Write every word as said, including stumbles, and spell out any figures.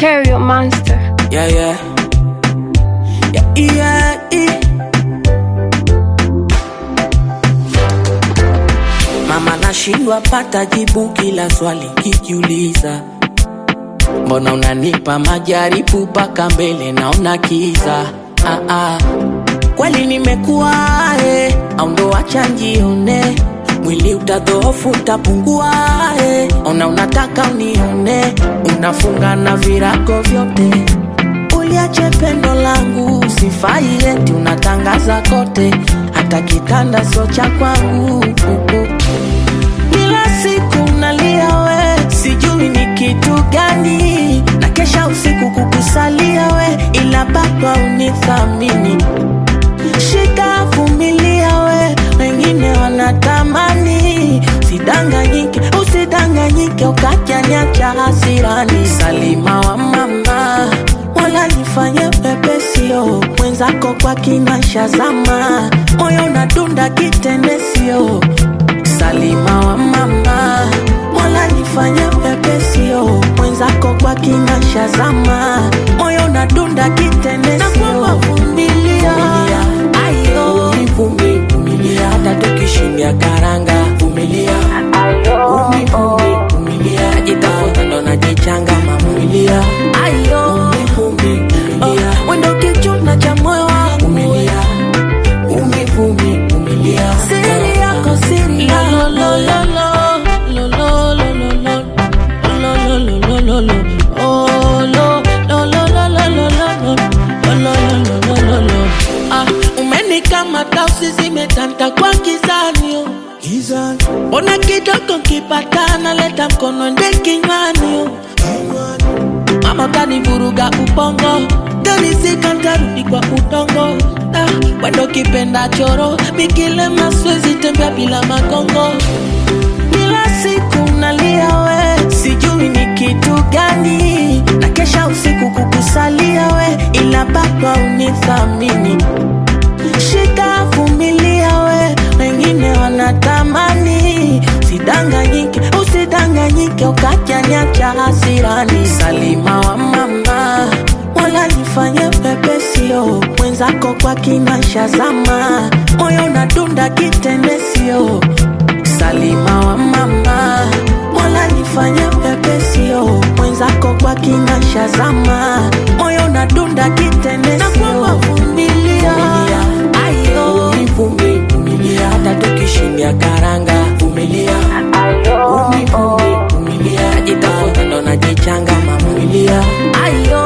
Stereo Monster. Yeah, yeah. Yeah, yeah, yeah. Mama nashindwa pata jibu kila swali kijiuliza. Mbona unanipa majaribu paka mbele naona kiza. Ah ah. Kweli nimekuwa eh, au ndo acha njione. Mwili utadhoofu utapungua eh. Ona unataka unione, unafunga na virago vyote. Uliache pendo langu, sifai eti unatangaza kote. Hata kitanda sio cha kwangu. Kila siku nalia we, sijui ni kitu gani. Na kesha usiku kukusalia we, ila baba unithamini. Shika vumilia we, wengine wanatamani. Usidanganyike, usidanganyike ukaja niacha hasirani. Salima wa mama, wala nifanye pepesio. Mwenzako kwa kinasha zama, moyo unadunda kitendesio. Salima wa mama, wala nifanye pepesio. Mwenzako kwa kinasha zama, moyo unadunda kitendesio. Na kwa vumilia, ayo Umi vumilia, hata tukishindia karanga vumilia. Umi umi vumilia, jitafuta ndo najichanga mamumilia. Ayo Umi vumilia, wendo kichuna cha moyo wangu vumilia. Umi umi vumilia, siri yako siri lo lo lo lo lo lo lo lo lo lo lo lo oh lo lo lo lo lo lo lo lo lo. Ah, umenikamata usizimetanta kwa kizanio. Mbona kidogo kipatana leta mkono nde kinywani. Mama utanivuruga ubongo, tanisika ntarudi kwa utongo. Ah, wendo kipenda choro, mikile maswezi tembea bila magongo. Kila siku nalia we, sijui ni kitu gani. Na kesha usiku kukusalia we, ila baba unithamini. Shika vumilia we, wengine wanatamani. Usidanganyike, usidanganyike ukaja niacha hasirani. Salima wa mama, wala nifanye pepesio. Mwenzako kwa kinasha zama, moyo unadunda kitendesio. Salima wa mama, wala nifanye pepesio. Mwenzako kwa kinasha zama, moyo unadunda kitendesio. Na kwa vumilia, ayo Umi vumilia, hata tukishindia karanga vumilia. Umi umi vumilia, jitafuta ndo najichanga mamumilia. Ayo